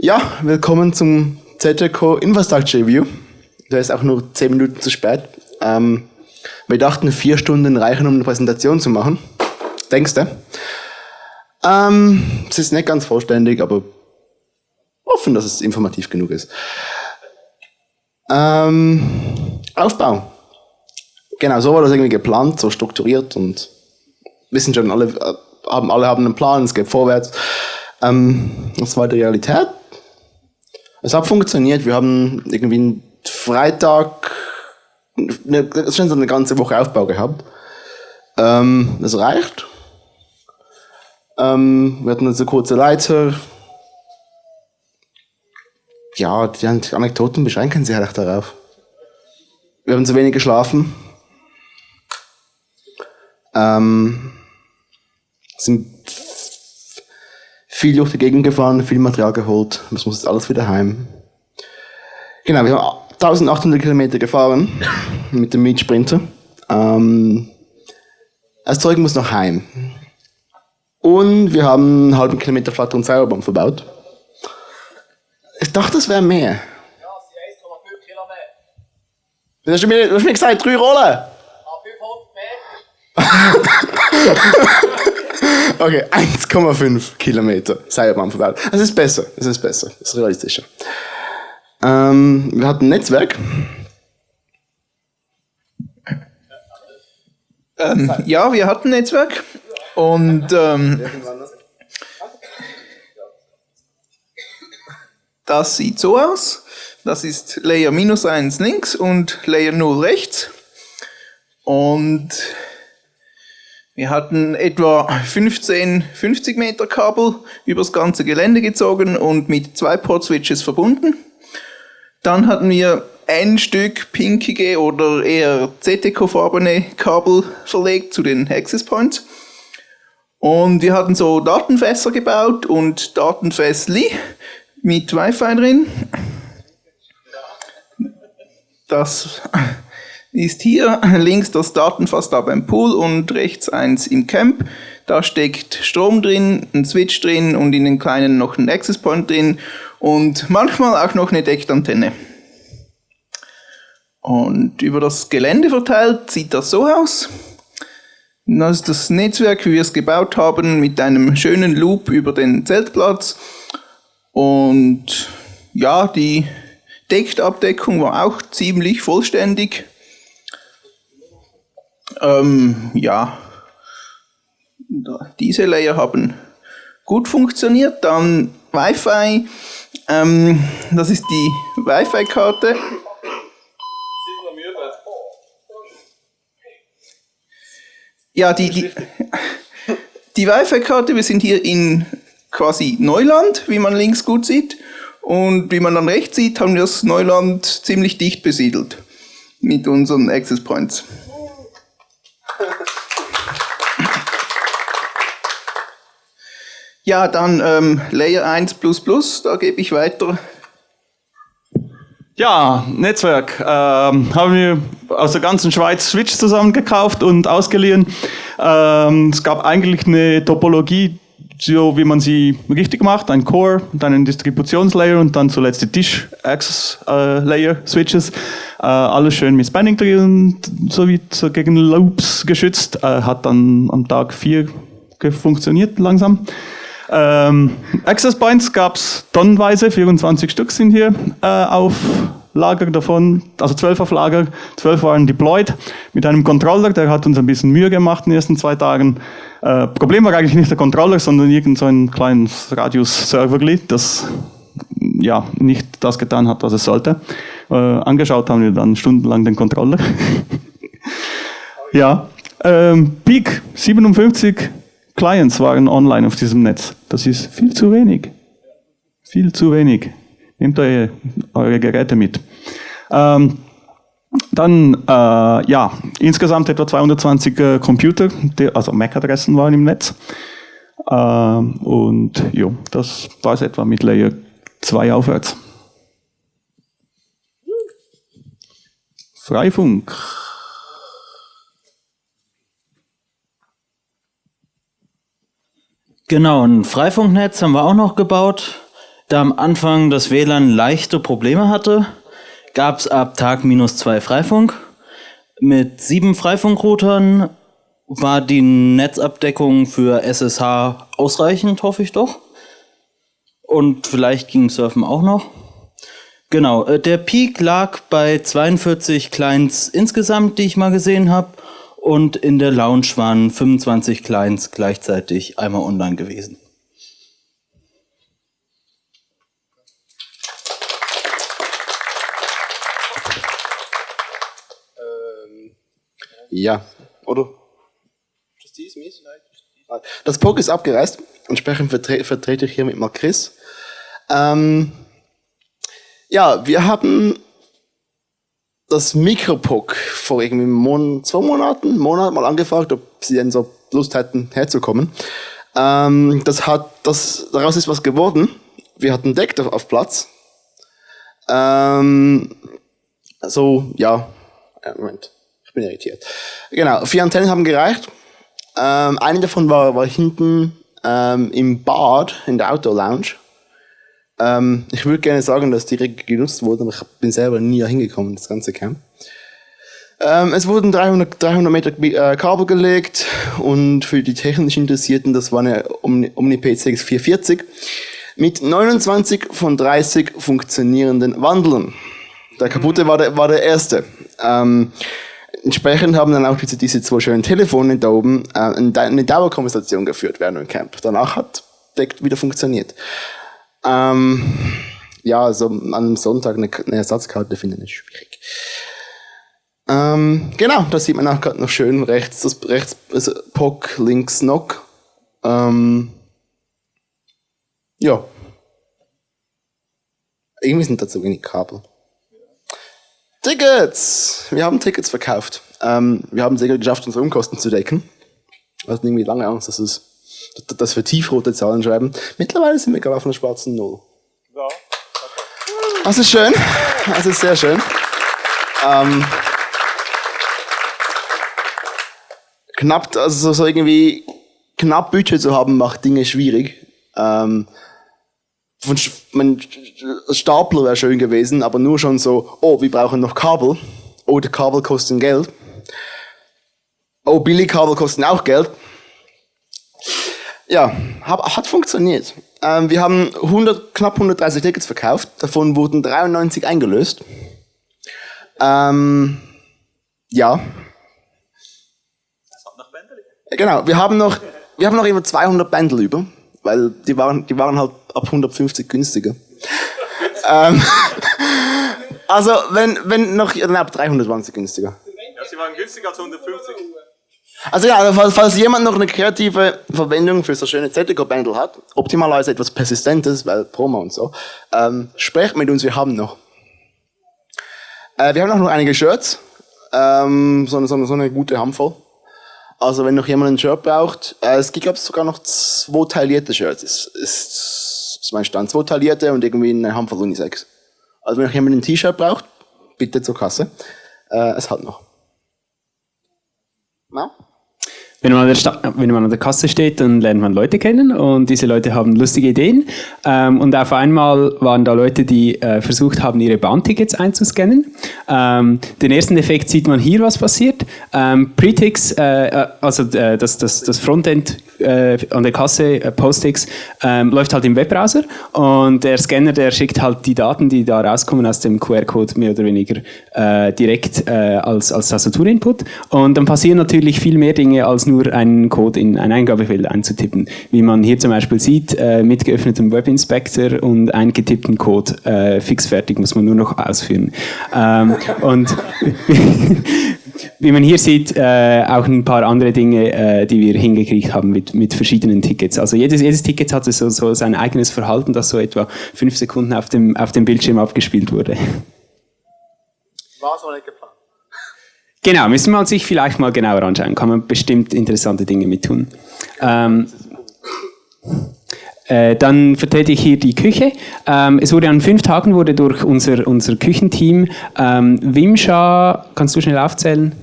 Ja, willkommen zum ZTK Infrastructure Review. Der ist auch nur 10 Minuten zu spät. Wir dachten, 4 Stunden reichen, um eine Präsentation zu machen. Denkst du? Es ist nicht ganz vollständig, aber hoffen, dass es informativ genug ist. Aufbau. Genau, so war das irgendwie geplant, so strukturiert und wissen schon, alle haben einen Plan, es geht vorwärts. Das war die Realität. Es hat funktioniert, wir haben irgendwie einen Freitag, schon so eine ganze Woche Aufbau gehabt. Das reicht. Wir hatten so kurze Leiter. Ja, die Anekdoten beschränken sich halt auch darauf. Wir haben zu wenig geschlafen. Sind viel durch die Gegend gefahren, viel Material geholt. Das muss jetzt alles wieder heim. Genau, wir haben 1800 Kilometer gefahren mit dem Mietsprinter. Das Zeug muss noch heim. Und wir haben einen halben Kilometer Flatter- und Sauerbahn verbaut. Ich dachte, das wäre mehr. Ja, es sind 1,5 Kilometer. Du hast mir gesagt, 3 Rollen. 500 Meter. Okay, 1,5 Kilometer Seilbahn verbaut. Es ist besser, es ist realistischer. Wir hatten ein Netzwerk. Ja, wir hatten ein Netzwerk und das sieht so aus. Das ist Layer -1 links und Layer 0 rechts. Und wir hatten etwa 15 50 Meter Kabel übers ganze Gelände gezogen und mit 2 Port-Switches verbunden. Dann hatten wir ein Stück pinkige oder eher ZTK-farbene Kabel verlegt zu den Access Points. Und wir hatten so Datenfässer gebaut und Datenfässli mit Wi-Fi drin. Das ist hier links das Datenfass da beim Pool und rechts eins im Camp. Da steckt Strom drin, ein Switch drin und in den kleinen noch ein Access Point drin und manchmal auch noch eine Deckantenne. Und über das Gelände verteilt sieht das so aus. Das ist das Netzwerk, wie wir es gebaut haben, mit einem schönen Loop über den Zeltplatz. Und ja, die Deckabdeckung war auch ziemlich vollständig. Ja, diese Layer haben gut funktioniert. Dann Wi-Fi, das ist die Wi-Fi-Karte. Ja, die Wi-Fi-Karte, wir sind hier in quasi Neuland, wie man links gut sieht. Und wie man dann rechts sieht, haben wir das Neuland ziemlich dicht besiedelt mit unseren Access Points. Ja, dann Layer 1++, da gebe ich weiter. Ja, Netzwerk. Haben wir aus der ganzen Schweiz Switch zusammengekauft und ausgeliehen. Es gab eigentlich eine Topologie, so wie man sie richtig macht, ein Core, dann ein Distributionslayer und dann zuletzt die Dish-Access-Layer-Switches. Alles schön mit Spanning Tree und so wie so gegen Loops geschützt. Hat dann am Tag 4 funktioniert langsam. Access Points gab es tonnenweise, 24 Stück sind hier auf Lager davon, also 12 auf Lager, 12 waren deployed mit einem Controller, der hat uns ein bisschen Mühe gemacht in den ersten 2 Tagen. Problem war eigentlich nicht der Controller, sondern irgend so ein kleines Radius-Serverli, das ja nicht das getan hat, was es sollte. Angeschaut haben wir dann stundenlang den Controller. Ja, Peak 57 Clients waren online auf diesem Netz. Das ist viel zu wenig. Viel zu wenig. Nehmt eure Geräte mit. Dann, ja, insgesamt etwa 220 Computer, also MAC-Adressen waren im Netz. Und jo, das war es etwa mit Layer 2 aufwärts. Freifunk. Genau, ein Freifunknetz haben wir auch noch gebaut. Da am Anfang das WLAN leichte Probleme hatte, gab es ab Tag -2 Freifunk. Mit 7 Freifunkroutern war die Netzabdeckung für SSH ausreichend, hoffe ich doch. Und vielleicht ging Surfen auch noch. Genau, der Peak lag bei 42 Clients insgesamt, die ich mal gesehen habe. Und in der Lounge waren 25 Clients gleichzeitig einmal online gewesen. Ja, oder? Das POC ist abgereist. Entsprechend vertrete ich hier mit Mark Chris. Ja, wir haben das Mikropok vor irgendwie 2 Monaten mal angefragt, ob sie denn so Lust hätten, herzukommen. Daraus ist was geworden. Wir hatten Deck auf Platz. Moment. Ich bin irritiert. Genau, 4 Antennen haben gereicht. Eine davon war hinten im Bad, in der Outdoor-Lounge. Ich würde gerne sagen, dass die genutzt wurden, aber ich bin selber nie hingekommen, das ganze Camp. Es wurden 300 Meter Kabel gelegt und für die technisch Interessierten, das war eine Omni PCX 440 mit 29 von 30 funktionierenden Wandlern. Der kaputte war der erste. Entsprechend haben dann auch diese 2 schönen Telefone da oben eine Dauerkonversation geführt während dem Camp. Danach hat Deck wieder funktioniert. Also an einem Sonntag eine Ersatzkarte finden ist schwierig. Genau, da sieht man auch gerade noch schön rechts POC, links NOC. Ja. Irgendwie sind dazu wenig Kabel. Tickets! Wir haben Tickets verkauft. Wir haben es sogar geschafft, unsere Umkosten zu decken. Wir hatten irgendwie lange Angst, dass wir tiefrote Zahlen schreiben. Mittlerweile sind wir gerade auf einer schwarzen Null. Ja. Das ist schön. Das ist sehr schön. Knapp Budget zu haben, macht Dinge schwierig. Mein Stapler wäre schön gewesen, aber nur schon so, wir brauchen noch Kabel. Die Kabel kosten Geld. Billigkabel kosten auch Geld. Ja, hat funktioniert. Wir haben knapp 130 Tickets verkauft, davon wurden 93 eingelöst. Ja. Genau, wir haben noch über 200 Bändel über, weil die waren halt ab 150 günstiger. Also, wenn noch, ab 300 waren sie günstiger. Ja, sie waren günstiger als 150. Also ja, falls jemand noch eine kreative Verwendung für so schöne ZTK-Bändel hat, optimalerweise etwas Persistentes, weil Promo und so, sprecht mit uns, wir haben noch. Wir haben auch noch einige Shirts, so eine gute Handvoll. Also wenn noch jemand ein Shirt braucht, es gibt, glaube ich, sogar noch 2 taillierte Shirts, ist mein Stand, 2 taillierte und irgendwie eine Handvoll Unisex. Also wenn noch jemand ein T-Shirt braucht, bitte zur Kasse, es hat noch. Na? Wenn man an der Kasse steht, dann lernt man Leute kennen und diese Leute haben lustige Ideen. Und auf einmal waren da Leute, die versucht haben, ihre Bahntickets einzuscannen. Den ersten Effekt sieht man hier, was passiert. Pretix, also das Frontend an der Kasse, Postix, läuft halt im Webbrowser und der Scanner, der schickt halt die Daten, die da rauskommen aus dem QR-Code mehr oder weniger direkt als Tastaturinput. Und dann passieren natürlich viel mehr Dinge, als nur einen Code in ein Eingabefeld einzutippen. Wie man hier zum Beispiel sieht, mit geöffnetem Webinspector und eingetippten Code, fix fertig, muss man nur noch ausführen. Und wie man hier sieht, auch ein paar andere Dinge, die wir hingekriegt haben mit verschiedenen Tickets. Also jedes Ticket hatte so sein eigenes Verhalten, das so etwa 5 Sekunden auf dem Bildschirm abgespielt wurde. War so nicht geplant. Genau, müssen wir sich vielleicht mal genauer anschauen. Kann man bestimmt interessante Dinge mit tun. Dann vertrete ich hier die Küche. Es wurde an 5 Tagen durch unser Küchenteam Wimscha, kannst du schnell aufzählen?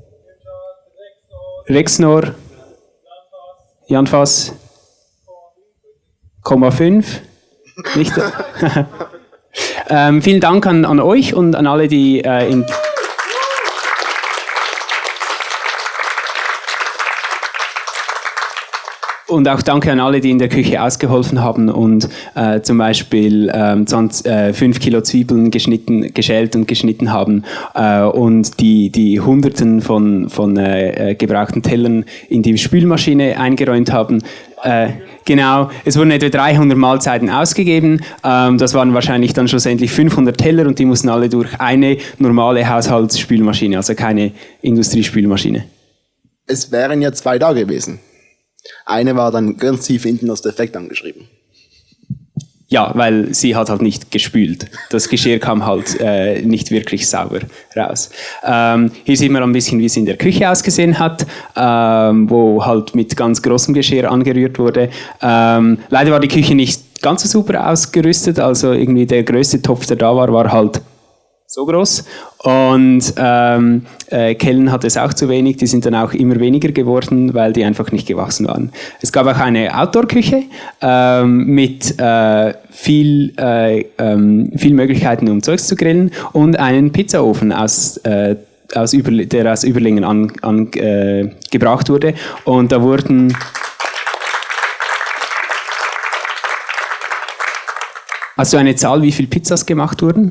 Rexnor, Janfass, 0,5 Nicht? Vielen Dank an euch und an alle, die und auch danke an alle, die in der Küche ausgeholfen haben und zum Beispiel 5 Kilo Zwiebeln geschält und geschnitten haben und die Hunderten von gebrauchten Tellern in die Spülmaschine eingeräumt haben. Genau, es wurden etwa 300 Mahlzeiten ausgegeben. Das waren wahrscheinlich dann schlussendlich 500 Teller und die mussten alle durch eine normale Haushaltsspülmaschine, also keine Industriespülmaschine. Es wären ja 2 da gewesen. Eine war dann ganz tief hinten als defekt angeschrieben. Ja, weil sie hat halt nicht gespült. Das Geschirr kam halt nicht wirklich sauber raus. Hier sieht man ein bisschen, wie es in der Küche ausgesehen hat, wo halt mit ganz großem Geschirr angerührt wurde. Leider war die Küche nicht ganz so super ausgerüstet, also irgendwie der größte Topf, der da war halt so groß. Und Kellen hatte es auch zu wenig, die sind dann auch immer weniger geworden, weil die einfach nicht gewachsen waren. Es gab auch eine Outdoor-Küche mit viel Möglichkeiten, um Zeugs zu grillen und einen Pizzaofen der aus Überlingen gebracht wurde. Und da wurden... Hast du eine Zahl, wie viele Pizzas gemacht wurden?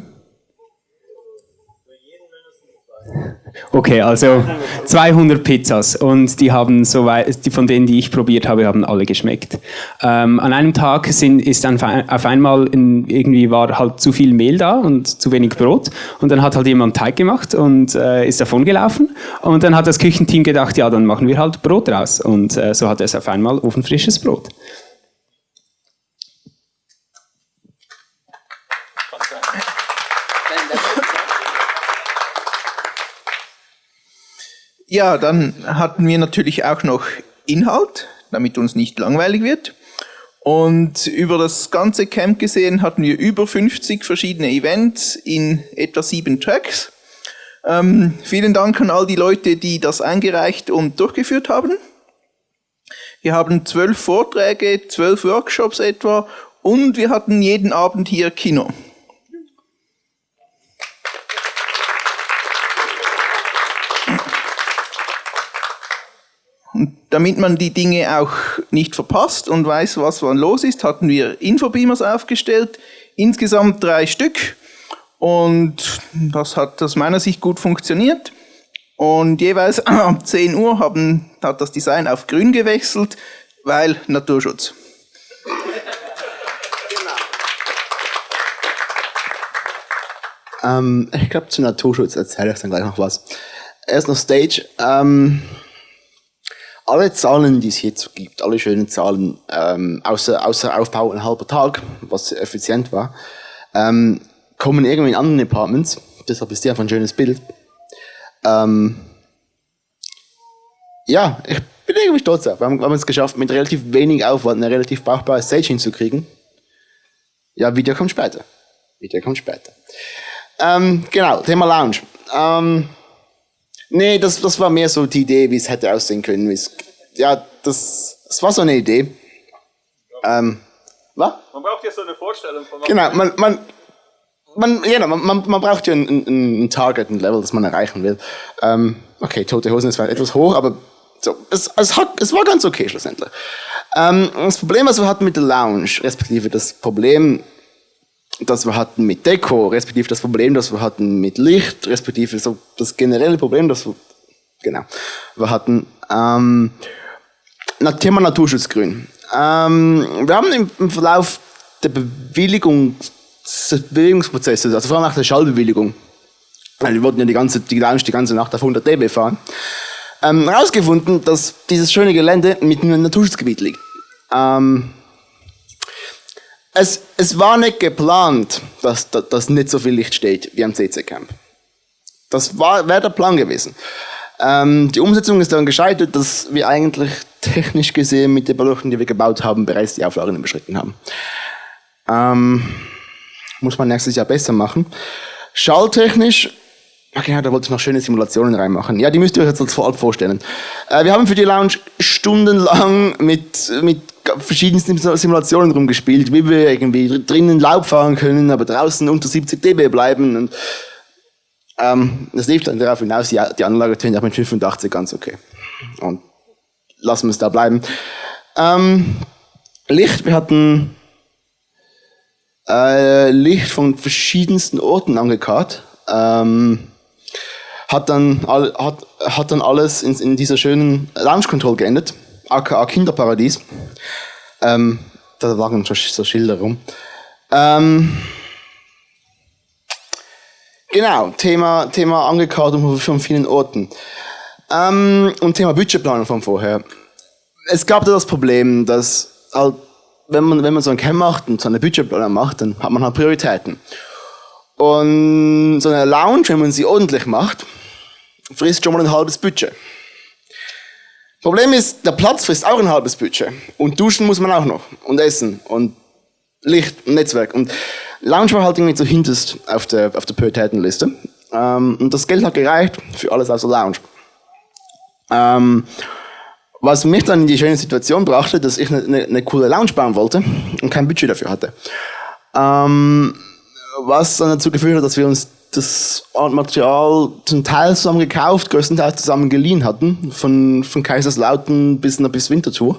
Okay, also 200 Pizzas und die haben von denen, die ich probiert habe, haben alle geschmeckt. An einem Tag ist dann auf einmal irgendwie war halt zu viel Mehl da und zu wenig Brot und dann hat halt jemand Teig gemacht und ist davon gelaufen und dann hat das Küchenteam gedacht, ja, dann machen wir halt Brot raus und so hat es auf einmal ofenfrisches Brot. Ja, dann hatten wir natürlich auch noch Inhalt, damit uns nicht langweilig wird. Und über das ganze Camp gesehen hatten wir über 50 verschiedene Events in etwa 7 Tracks. Vielen Dank an all die Leute, die das eingereicht und durchgeführt haben. Wir haben 12 Vorträge, 12 Workshops etwa und wir hatten jeden Abend hier Kino. Und damit man die Dinge auch nicht verpasst und weiß, was wann los ist, hatten wir Infobeamers aufgestellt, insgesamt 3 Stück. Und das hat aus meiner Sicht gut funktioniert. Und jeweils ab 10 Uhr hat das Design auf grün gewechselt, weil Naturschutz. Ich glaube, zu Naturschutz erzähle ich dann gleich noch was. Erst noch Stage. Alle Zahlen, die es hierzu gibt, alle schönen Zahlen, außer Aufbau ein halber Tag, was sehr effizient war, kommen irgendwie in anderen Departments. Deshalb ist hier einfach ein schönes Bild. Ja, ich bin irgendwie stolz auf. Wir haben es geschafft, mit relativ wenig Aufwand eine relativ brauchbare Stage hinzukriegen. Ja, Video kommt später. Genau, Thema Lounge. Nee, das war mehr so die Idee, wie es hätte aussehen können. Das war so eine Idee. Was? Man braucht ja so eine Vorstellung von was. Genau, man braucht ja ein Target, ein Level, das man erreichen will. Okay, Tote Hosen ist etwas hoch, aber so, es war ganz okay schlussendlich. Das Problem, was wir hatten mit der Lounge, respektive das Problem, das wir hatten mit Deko, respektive das Problem, das wir hatten mit Licht, respektive so das generelle Problem, das wir hatten, Thema Naturschutzgrün. Wir haben im Verlauf der Bewilligungsprozesse, also vor allem nach der Schallbewilligung, weil wir wollten ja die ganze Nacht auf 100 dB fahren, herausgefunden, dass dieses schöne Gelände mitten in einem Naturschutzgebiet liegt. Es war nicht geplant, dass nicht so viel Licht steht wie am CC-Camp. Das wäre der Plan gewesen. Die Umsetzung ist dann gescheitert, dass wir eigentlich technisch gesehen mit der Beleuchtung, die wir gebaut haben, bereits die Auflagen überschritten haben. Muss man nächstes Jahr besser machen. Schalltechnisch, okay, da wollte ich noch schöne Simulationen reinmachen. Ja, die müsst ihr euch jetzt als vorab vorstellen. Wir haben für die Lounge stundenlang mit verschiedenste Simulationen rumgespielt, wie wir irgendwie drinnen Laub fahren können, aber draußen unter 70 dB bleiben. Und das lief dann darauf hinaus, die Anlage tönt auch mit 85 ganz okay. Und lassen wir es da bleiben. Licht, wir hatten Licht von verschiedensten Orten angekarrt. Hat dann alles in dieser schönen Launch Control geendet, aka Kinderparadies. Da waren schon so Schilder rum. Genau, Thema angekarrt von vielen Orten. Und Thema Budgetplanung von vorher. Es gab da das Problem, dass halt, wenn man so ein Camp macht und so eine Budgetplanung macht, dann hat man halt Prioritäten. Und so eine Lounge, wenn man sie ordentlich macht, frisst schon mal ein halbes Budget. Problem ist, der Platz frisst auch ein halbes Budget. Und duschen muss man auch noch. Und essen. Und Licht und Netzwerk. Und Lounge war halt irgendwie zuhinterst auf der Prioritätenliste. Und das Geld hat gereicht für alles außer Lounge. Was mich dann in die schöne Situation brachte, dass ich eine coole Lounge bauen wollte und kein Budget dafür hatte. Was dann dazu geführt hat, dass wir uns das Material zum Teil zusammen gekauft, größtenteils zusammen geliehen hatten, von Kaiserslautern bis Winterthur.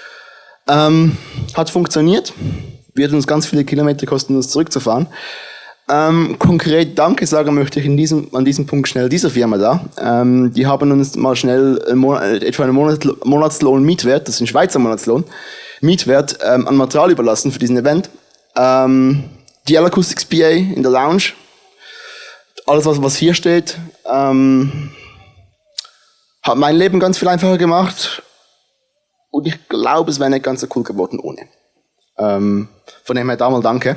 Hat funktioniert, wird uns ganz viele Kilometer kosten, uns zurückzufahren. Konkret Danke sagen möchte ich an diesem Punkt schnell dieser Firma da. Die haben uns mal schnell etwa einen Monatslohn Mietwert, das ist ein Schweizer Monatslohn, Mietwert an Material überlassen für diesen Event. DL Acoustics PA in der Lounge, alles was hier steht, hat mein Leben ganz viel einfacher gemacht und ich glaube, es wäre nicht ganz so cool geworden ohne. Von dem her da mal danke.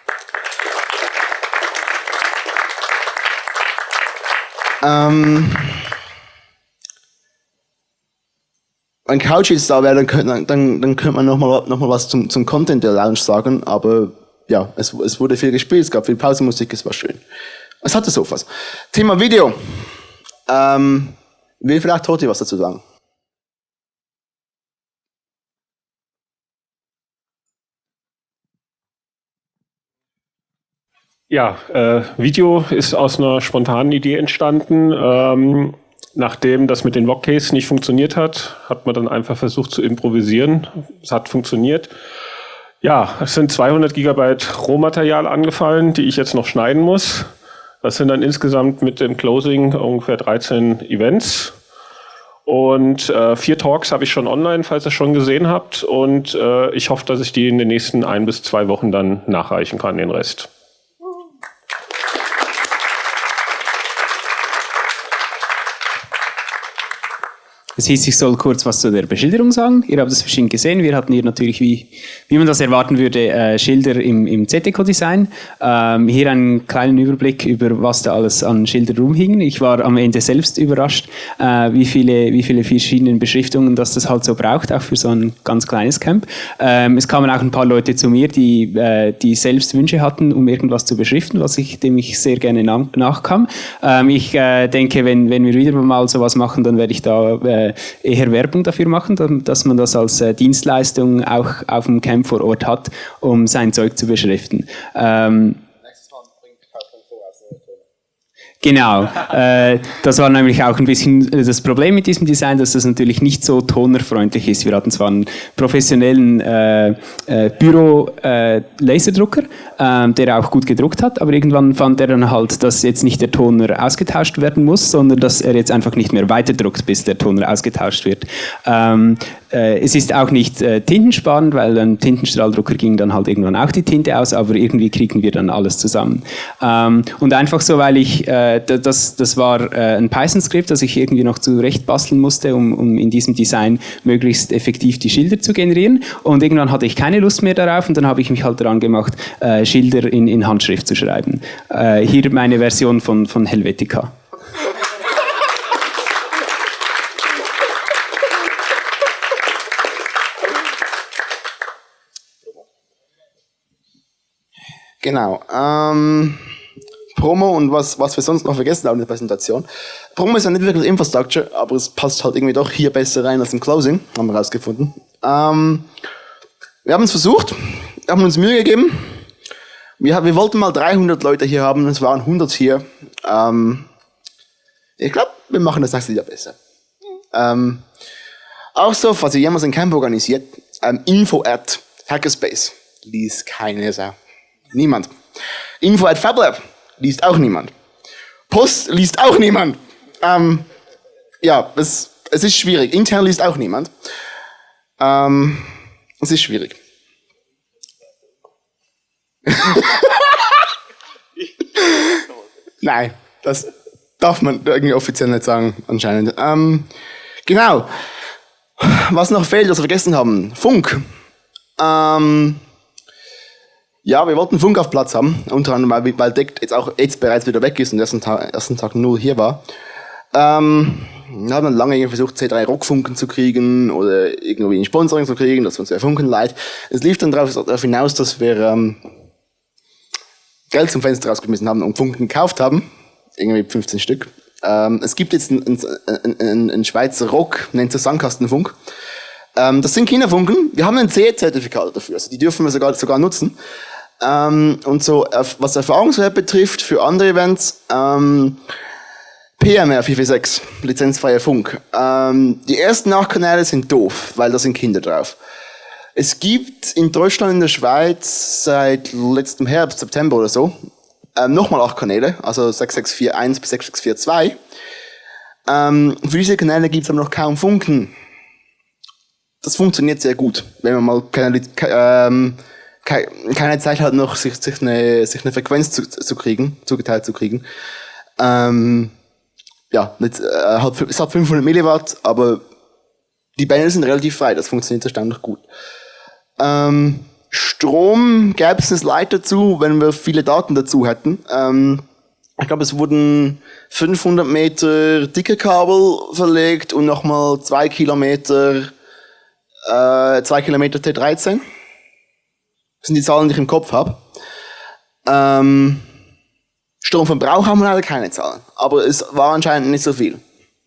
Wenn Couch jetzt da wäre, dann könnte man noch mal was zum Content der Lounge sagen, aber ja, es wurde viel gespielt, es gab viel Pausenmusik, es war schön. Es hatte Sofas. Thema Video. Will vielleicht Toti was dazu sagen? Ja, Video ist aus einer spontanen Idee entstanden. Nachdem das mit den Vlogcase nicht funktioniert hat, hat man dann einfach versucht zu improvisieren. Es hat funktioniert. Ja, es sind 200 Gigabyte Rohmaterial angefallen, die ich jetzt noch schneiden muss. Das sind dann insgesamt mit dem Closing ungefähr 13 Events. Und 4 Talks habe ich schon online, falls ihr es schon gesehen habt. Und ich hoffe, dass ich die in den nächsten 1 bis 2 Wochen dann nachreichen kann, den Rest. Es hieß, ich soll kurz was zu der Beschilderung sagen. Ihr habt es bestimmt gesehen. Wir hatten hier natürlich, wie man das erwarten würde, Schilder im ZDECO-Design. Hier einen kleinen Überblick über, was da alles an Schildern rumhingen. Ich war am Ende selbst überrascht, wie viele verschiedene Beschriftungen das halt so braucht, auch für so ein ganz kleines Camp. Es kamen auch ein paar Leute zu mir, die selbst Wünsche hatten, um irgendwas zu beschriften, dem ich sehr gerne nachkam. Ich denke, wenn wir wieder mal sowas machen, dann werde ich da eher Werbung dafür machen, dass man das als Dienstleistung auch auf dem Camp vor Ort hat, um sein Zeug zu beschriften. Genau, das war nämlich auch ein bisschen das Problem mit diesem Design, dass das natürlich nicht so tonerfreundlich ist. Wir hatten zwar einen professionellen Büro-Laserdrucker, der auch gut gedruckt hat, aber irgendwann fand er dann halt, dass jetzt nicht der Toner ausgetauscht werden muss, sondern dass er jetzt einfach nicht mehr weiterdruckt, bis der Toner ausgetauscht wird. Es ist auch nicht tintensparend, weil ein Tintenstrahldrucker ging dann halt irgendwann auch die Tinte aus, aber irgendwie kriegen wir dann alles zusammen. Und einfach so, weil ich das war ein Python-Skript, das ich irgendwie noch zurecht basteln musste, um in diesem Design möglichst effektiv die Schilder zu generieren. Und irgendwann hatte ich keine Lust mehr darauf und dann habe ich mich halt daran gemacht, Schilder in Handschrift zu schreiben. Hier meine Version von Helvetica. Genau. Promo und was wir sonst noch vergessen haben in der Präsentation. Promo ist ja nicht wirklich Infrastructure, aber es passt halt irgendwie doch hier besser rein als im Closing, haben wir rausgefunden. Wir haben es versucht, wir haben uns Mühe gegeben. Wir wollten mal 300 Leute hier haben, es waren 100 hier. Ich glaube, wir machen das nächste Jahr besser. Auch so, falls ihr jemals ein Camp organisiert, info@hackerspace liest keine Sau. Niemand. info@fablab liest auch niemand. Post liest auch niemand. Ja, es ist schwierig. Intern liest auch niemand. Es ist schwierig. Nein, das darf man irgendwie offiziell nicht sagen, anscheinend. Genau. Was noch fehlt, was wir vergessen haben. Funk. Ja, wir wollten Funk auf Platz haben, unter anderem, weil Deck jetzt bereits wieder weg ist und ersten Tag nur hier war. Wir haben dann lange versucht, C3 Rockfunken zu kriegen oder irgendwie ein Sponsoring zu kriegen, dass wir uns der Funken leiht. Es lief dann darauf hinaus, dass wir Geld zum Fenster rausgeschmissen haben und Funken gekauft haben. Irgendwie 15 Stück. Es gibt jetzt einen Schweizer Rock, nennt sich Sandkastenfunk. Das sind Kinderfunken. Wir haben ein CE-Zertifikat dafür, also die dürfen wir sogar nutzen. Und so, was Erfahrungswert betrifft, für andere Events, PMR 446, lizenzfreier Funk. Die ersten 8 Kanäle sind doof, weil da sind Kinder drauf. Es gibt in Deutschland und in der Schweiz seit letztem Herbst, September oder so, nochmal 8 Kanäle, also 6641 bis 6642. Für diese Kanäle gibt es aber noch kaum Funken. Das funktioniert sehr gut, wenn man mal keine Zeit hat, noch sich eine Frequenz zugeteilt zu kriegen. Ja, es hat 500 Milliwatt, aber die Bänder sind relativ frei, das funktioniert erstaunlich gut. Strom gäbe es ein Slide dazu, wenn wir viele Daten dazu hätten. Ich glaube, es wurden 500 Meter dicke Kabel verlegt und nochmal 2 Kilometer T13. Das sind die Zahlen, die ich im Kopf habe. Stromverbrauch haben wir leider keine Zahlen, aber es war anscheinend nicht so viel.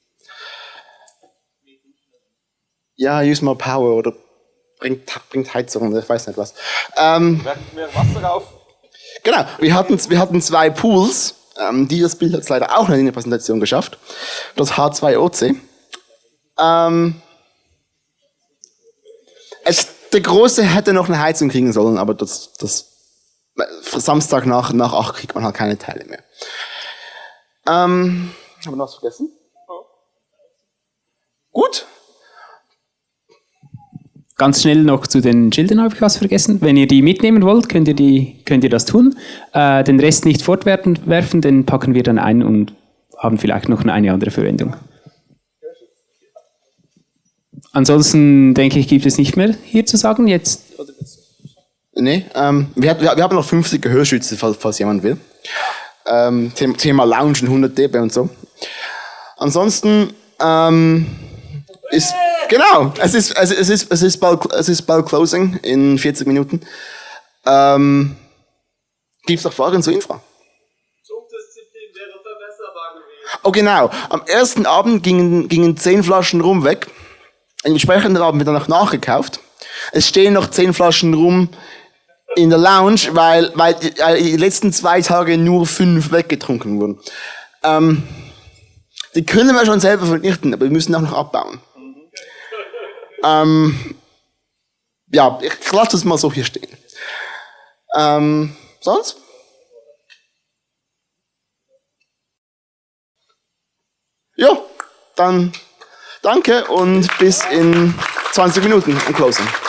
Ja, use more power oder bringt Heizung, ich weiß nicht was. Mehr Wasser auf. Genau, wir hatten 2 Pools, das Bild hat es leider auch nicht in der Präsentation geschafft. Das H2OC. Der Große hätte noch eine Heizung kriegen sollen, aber das Samstag nach 8 kriegt man halt keine Teile mehr. Haben wir noch was vergessen? Gut. Ganz schnell noch zu den Schildern habe ich was vergessen. Wenn ihr die mitnehmen wollt, könnt ihr das tun. Den Rest nicht fortwerfen, den packen wir dann ein und haben vielleicht noch eine andere Verwendung. Ansonsten denke ich, gibt es nicht mehr hier zu sagen. Jetzt. Nee, wir haben noch 50 Gehörschütze, falls jemand will. Thema Lounge und 100 dB und so. Ansonsten es ist bald Closing in 40 Minuten. Gibt's noch Fragen zur Infra? Zugdisziplin wäre verbesserbar gewesen. Oh genau, am ersten Abend gingen 10 Flaschen Rum weg. Im entsprechenden Abend wird danach nachgekauft. Es stehen noch 10 Flaschen Rum in der Lounge, weil die letzten 2 Tage nur 5 weggetrunken wurden. Die können wir schon selber vernichten, aber wir müssen auch noch abbauen. Ja, ich lasse das mal so hier stehen. Sonst? Ja, dann danke und bis in 20 Minuten am Closing.